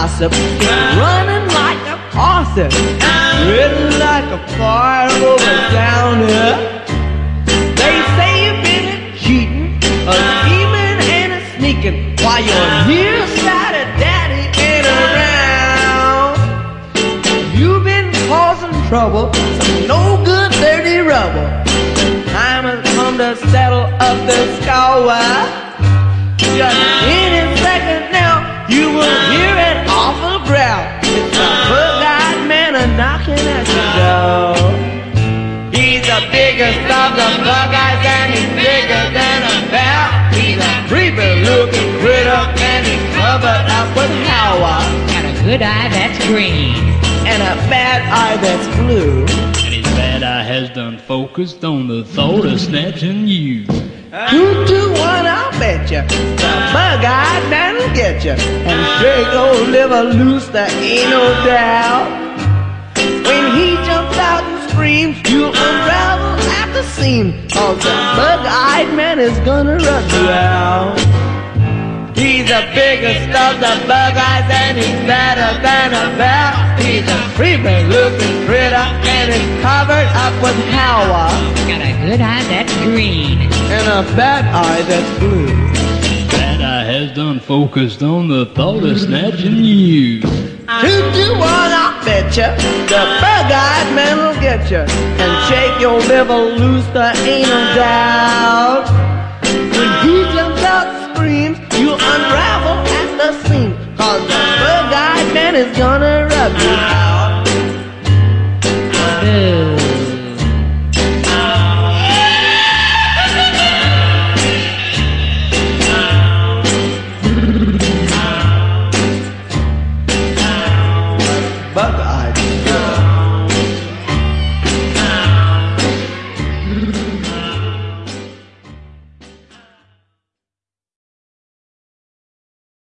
gossip, running like a faucet, written like a fire over down here. They say you've been cheating, a scheming and a sneaking, while your nearsighted daddy ain't around. You've been causing trouble, some no good dirty rubble. Time has come to settle up the score. Just any second now, you will hear an awful growl. It's the bug-eyed man a-knocking at your door. He's the biggest of the bug-eyes and he's bigger than a bear. He's a creepy-looking critter and he's covered up with power. Got a good eye that's green and a bad eye that's blue. And his bad eye has done focused on the thought of snatching you. 2 to 1, I'll bet you. The bug-eyed man will get you and shake your liver loose, there ain't no doubt. When he jumps out and screams, you'll unravel at the seam, 'cause the bug-eyed man is gonna rub you out. He's the biggest of the bug-eyes and he's better than a bear. He's a creepy-looking critter and he's covered up with power. Got a good eye that's green and a bad eye that's blue. Bad eye has done focused on the thought of snatching you. 2 to 1, I'll bet you. The bug-eyed man will get you and shake your liver loose, there ain't no doubt. When he jumps out and screams, you'll unravel at the seam, 'cause the bug-eyed man is gonna rub you out.